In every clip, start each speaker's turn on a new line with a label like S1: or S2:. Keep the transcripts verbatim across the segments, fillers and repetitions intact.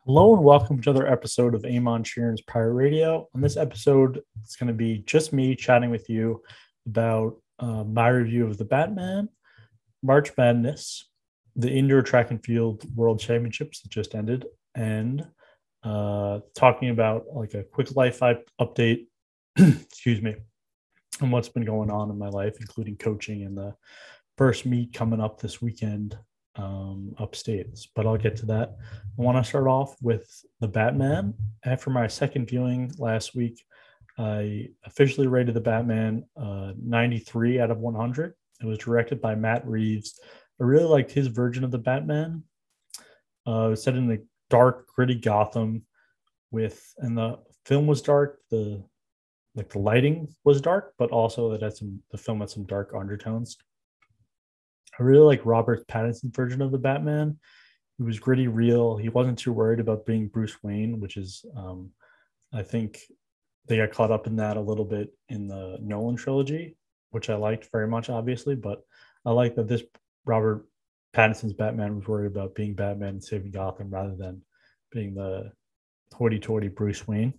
S1: Hello and welcome to another episode of Amon Sheeran's Pirate Radio. On this episode, it's going to be just me chatting with you about uh, my review of the Batman, March Madness, the Indoor Track and Field World Championships that just ended, and uh, talking about like a quick life update, excuse me, and what's been going on in my life, including coaching and the first meet coming up this weekend um, upstate. But I'll get to that. I want to start off with the Batman. After my second viewing last week, I officially rated the Batman uh, ninety-three out of one hundred. It was directed by Matt Reeves. I really liked his version of the Batman. Uh, it was set in a dark, gritty Gotham with, and the film was dark. The like the lighting was dark, but also that had some the film had some dark undertones. I really like Robert Pattinson's version of the Batman. He was gritty, real. He wasn't too worried about being Bruce Wayne, which is, um, I think, they got caught up in that a little bit in the Nolan trilogy, which I liked very much, obviously. But I like that this Robert Pattinson's Batman was worried about being Batman and saving Gotham rather than being the hoity-toity Bruce Wayne.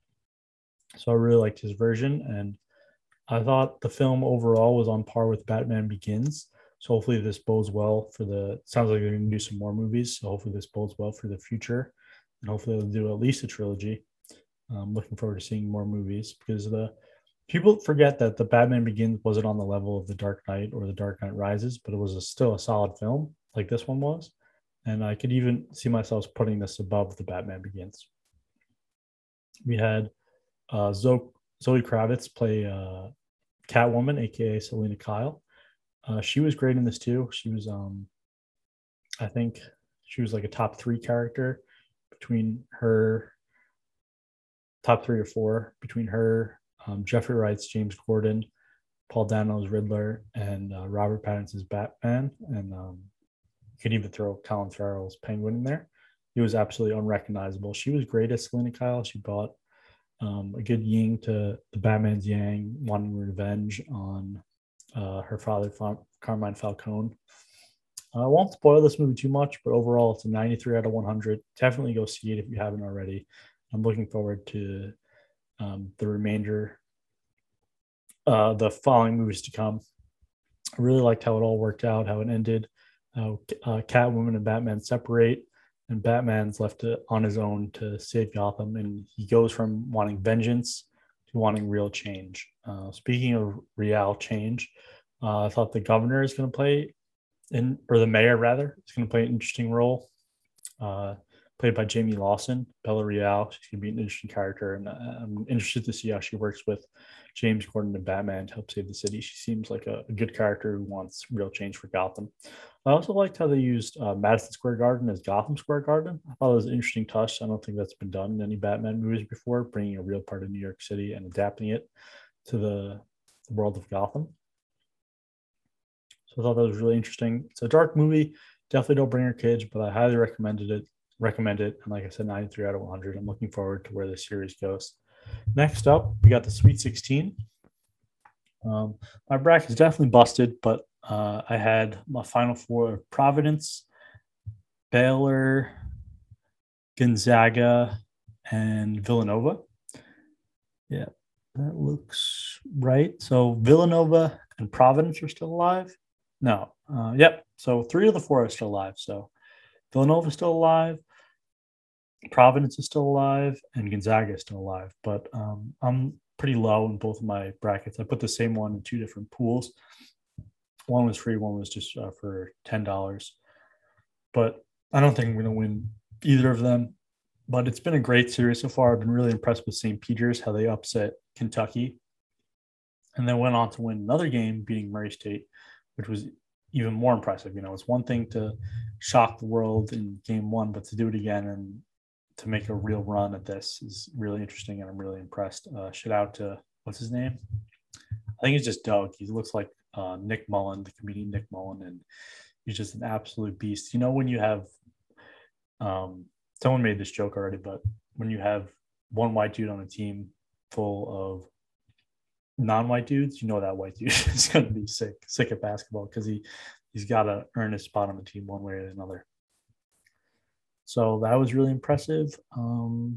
S1: So I really liked his version, and I thought the film overall was on par with Batman Begins. So hopefully this bodes well for the. Sounds like they're going to do some more movies. So hopefully this bodes well for the future, and hopefully they'll do at least a trilogy. I'm looking forward to seeing more movies because the people forget that the Batman Begins wasn't on the level of the Dark Knight or the Dark Knight Rises, but it was a, still a solid film like this one was, and I could even see myself putting this above the Batman Begins. We had uh, Zoe, Zoe Kravitz play uh, Catwoman, aka Selena Kyle. Uh, she was great in this too. She was, um, I think, she was like a top three character between her, top three or four between her, um, Jeffrey Wright's James Gordon, Paul Dano's Riddler, and uh, Robert Pattinson's Batman, and um, you could even throw Colin Farrell's Penguin in there. He was absolutely unrecognizable. She was great as Selena Kyle. She brought um, a good yin to the Batman's yang, wanting revenge on uh, her father, Carmine Falcone. Uh, I won't spoil this movie too much, but overall, it's a ninety-three out of one hundred. Definitely go see it if you haven't already. I'm looking forward to um, the remainder, uh, the following movies to come. I really liked how it all worked out, how it ended, how uh, Catwoman and Batman separate, and Batman's left to, on his own to save Gotham, and he goes from wanting vengeance to wanting real change. Uh, speaking of real change, uh, I thought the governor is going to play in, or the mayor rather, is going to play an interesting role. Uh, Played by Jamie Lawson, Bella Real. She's going to be an interesting character, and uh, I'm interested to see how she works with James Gordon and Batman to help save the city. She seems like a, a good character who wants real change for Gotham. I also liked how they used uh, Madison Square Garden as Gotham Square Garden. I thought it was an interesting touch. I don't think that's been done in any Batman movies before, bringing a real part of New York City and adapting it to the, the world of Gotham. So I thought that was really interesting. It's a dark movie. Definitely don't bring your kids, but I highly recommended it. Recommend it. And like I said, ninety-three out of one hundred. I'm looking forward to where the series goes. Next up, we got the Sweet sixteen. Um, my bracket is definitely busted, but uh, I had my final four of Providence, Baylor, Gonzaga, and Villanova. Yeah, that looks right. So Villanova and Providence are still alive. No, uh, yep. So three of the four are still alive. So Villanova is still alive, Providence is still alive, and Gonzaga is still alive. But um, I'm pretty low in both of my brackets. I put the same one in two different pools. One was free, one was just uh, for ten dollars. But I don't think I'm going to win either of them. But it's been a great series so far. I've been really impressed with Saint Peter's, how they upset Kentucky, and then went on to win another game, beating Murray State, which was even more impressive. You know, it's one thing to shock the world in game one, but to do it again and to make a real run at this is really interesting, and I'm really impressed. Uh, shout out to what's his name? I think it's just Doug. He looks like uh, Nick Mullen, the comedian Nick Mullen, and he's just an absolute beast. You know, when you have, um, someone made this joke already, but when you have one white dude on a team full of non-white dudes, you know that white dude is going to be sick, sick at basketball because he he's got to earn his spot on the team one way or another. So that was really impressive. Um,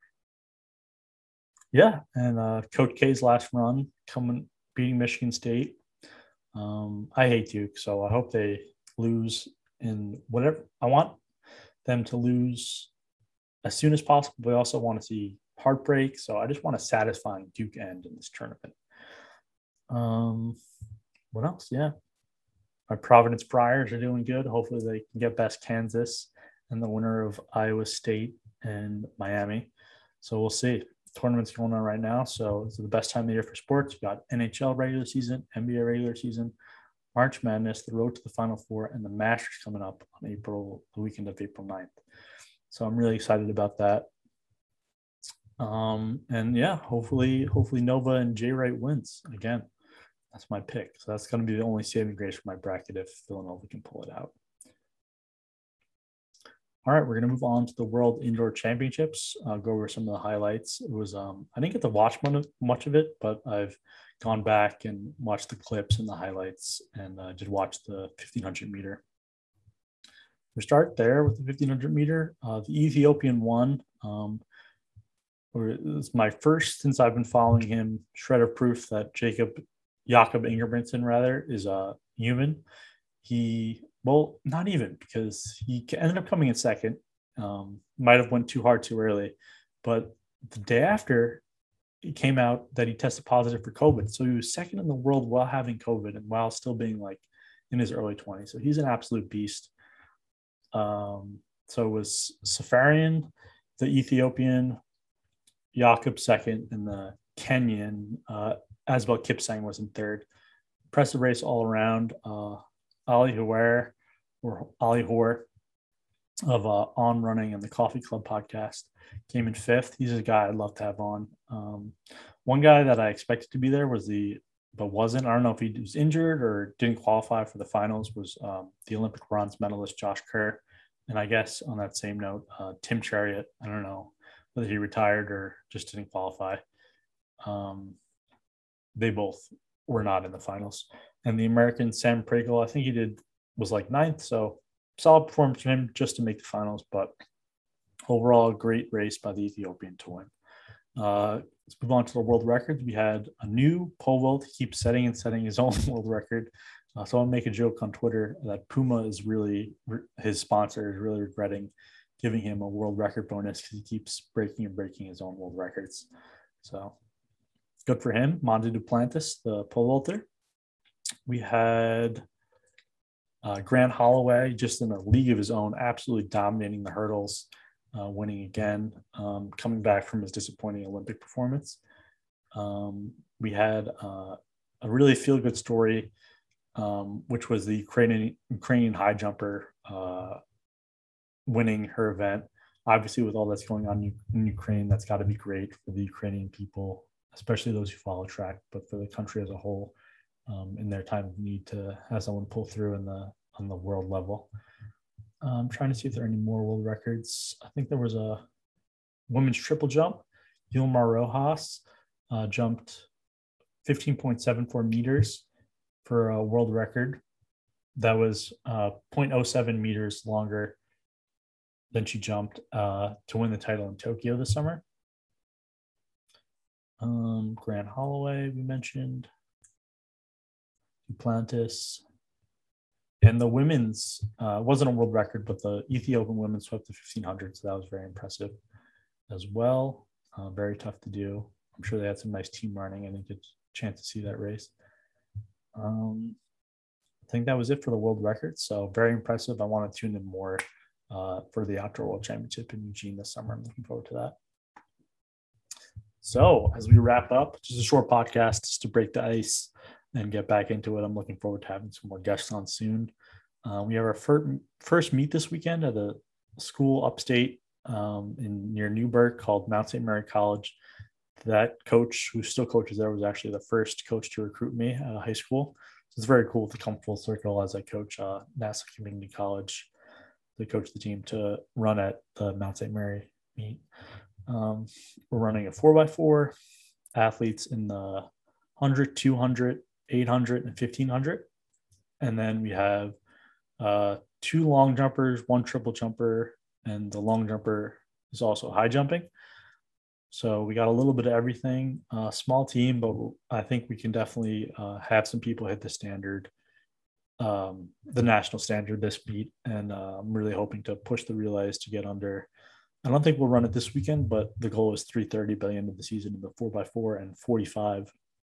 S1: yeah, and uh, Coach K's last run coming beating Michigan State. Um, I hate Duke, so I hope they lose in whatever. I want them to lose as soon as possible. But I also want to see heartbreak. So I just want a satisfying Duke end in this tournament. Um, what else? Yeah, my Providence Friars are doing good. Hopefully they can get past Kansas and the winner of Iowa State and Miami. So we'll see. The tournament's going on right now. So it's the best time of the year for sports. You got N H L regular season, N B A regular season, March Madness, the road to the Final Four, and the Masters coming up on April, the weekend of April ninth. So I'm really excited about that. Um, and yeah, hopefully, hopefully Nova and Jay Wright wins again. That's my pick. So that's going to be the only saving grace for my bracket if Villanova can pull it out. All right, we're going to move on to the World Indoor Championships. I'll go over some of the highlights. It was um, I didn't get to watch much of it, but I've gone back and watched the clips and the highlights, and uh, did watch the fifteen hundred meter. We start there with the fifteen hundred meter. Uh, the Ethiopian won. Um, it's my first since I've been following him. Shred of proof that Jacob Jakob Ingebrigtsen rather is a human. He well, not even because he ended up coming in second. Um, might have went too hard too early, but the day after, it came out that he tested positive for COVID. So he was second in the world while having COVID and while still being like in his early twenties. So he's an absolute beast. Um, so it was Safarian, the Ethiopian, Jakob second, and the Kenyan, uh, Asbel Kipsang was in third. Impressive race all around. Uh, Ali Hauer, or Ali Hauer of uh, On Running and the Coffee Club podcast came in fifth. He's a guy I'd love to have on. Um, one guy that I expected to be there was the, but wasn't. I don't know if he was injured or didn't qualify for the finals. Was um, the Olympic bronze medalist Josh Kerr, and I guess on that same note, uh, Tim Chariot. I don't know whether he retired or just didn't qualify. Um, they both were not in the finals. And the American Sam Pregel, I think he did was like ninth, so solid performance from him just to make the finals. But overall, great race by the Ethiopian to win. Uh, let's move on to the world records. We had a new pole vault. He keeps setting and setting his own world record. Uh, so I'll make a joke on Twitter that Puma is really, his sponsor is really regretting giving him a world record bonus because he keeps breaking and breaking his own world records. So good for him. Mondo Duplantis, the pole vaulter. We had uh, Grant Holloway just in a league of his own, absolutely dominating the hurdles. Uh, winning again, um, coming back from his disappointing Olympic performance. Um, we had uh, a really feel-good story, um, which was the Ukrainian, Ukrainian high jumper uh, winning her event. Obviously, with all that's going on in Ukraine, that's got to be great for the Ukrainian people, especially those who follow track, but for the country as a whole, um, in their time of need to have someone pull through in the on the world level. I'm trying to see if there are any more world records. I think there was a women's triple jump. Yilmar Rojas uh, jumped fifteen point seven four meters for a world record. That was uh, zero point zero seven meters longer than she jumped uh, to win the title in Tokyo this summer. Um, Grant Holloway, we mentioned. Duplantis. And the women's uh, wasn't a world record, but the Ethiopian women swept the fifteen hundred, so that was very impressive as well. Uh, very tough to do. I'm sure they had some nice team running. I didn't get a chance to see that race. Um, I think that was it for the world record. So very impressive. I want to tune in more uh, for the Outdoor World Championship in Eugene this summer. I'm looking forward to that. So as we wrap up, just a short podcast just to break the ice and get back into it. I'm looking forward to having some more guests on soon. Uh, we have our fir- first meet this weekend at a school upstate um, in near Newburgh called Mount Saint Mary College. That coach, who still coaches there, was actually the first coach to recruit me at a high school. So it's very cool to come full circle as I coach uh, Nassau Community College, to coach the team to run at the Mount Saint Mary meet. Um, we're running a four by four, athletes in the one hundred, two hundred, eight hundred, and fifteen hundred. And then we have uh, two long jumpers, one triple jumper, and the long jumper is also high jumping. So we got a little bit of everything. Uh, small team, but I think we can definitely uh, have some people hit the standard, um, the national standard this meet, and uh, I'm really hoping to push the relays to get under. I don't think we'll run it this weekend, but the goal is three thirty by the end of the season in the four by four and forty-five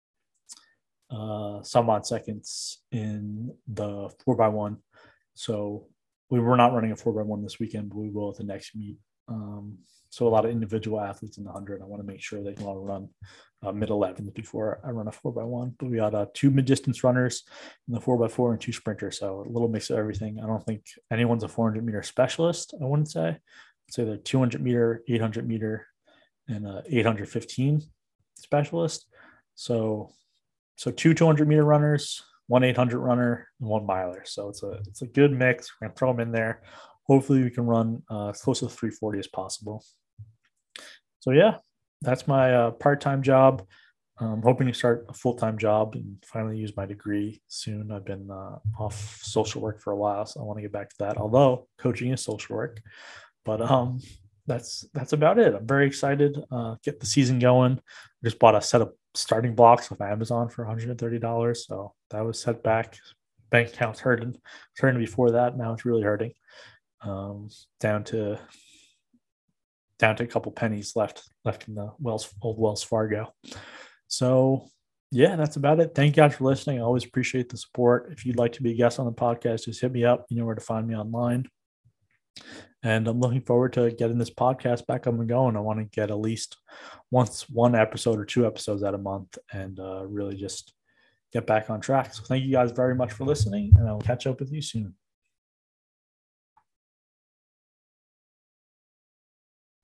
S1: uh, some odd seconds in the four by one. So we were not running a four by one this weekend, but we will at the next meet. Um, so a lot of individual athletes in the hundred. I want to make sure they can all run uh, mid elevens before I run a four by one. But we got uh, two mid distance runners in the four by four and two sprinters. So a little mix of everything. I don't think anyone's a four hundred meter specialist. I wouldn't say. I'd say they're two hundred meter, eight hundred meter, and uh, eight hundred fifteen specialist. So so two two hundred meter runners, one eight hundred runner, and one miler. So it's a it's a good mix. We're gonna throw them in there. Hopefully we can run uh, as close to three forty as possible. So yeah, that's my uh, part-time job. I'm hoping to start a full-time job and finally use my degree soon. I've been uh, off social work for a while, so I want to get back to that. Although coaching is social work, but um, that's that's about it. I'm very excited. Uh, get the season going. I just bought a set of starting blocks with Amazon for one hundred thirty dollars, so that was set back. Bank account's hurting. It's hurting before that. Now it's really hurting. Um, down to down to a couple pennies left left in the Wells old Wells Fargo. So yeah, that's about it. Thank you guys for listening. I always appreciate the support. If you'd like to be a guest on the podcast, just hit me up. You know where to find me online. And I'm looking forward to getting this podcast back up and going. I want to get at least once one episode or two episodes out a month and uh, really just get back on track. So thank you guys very much for listening, and I'll catch up with you soon.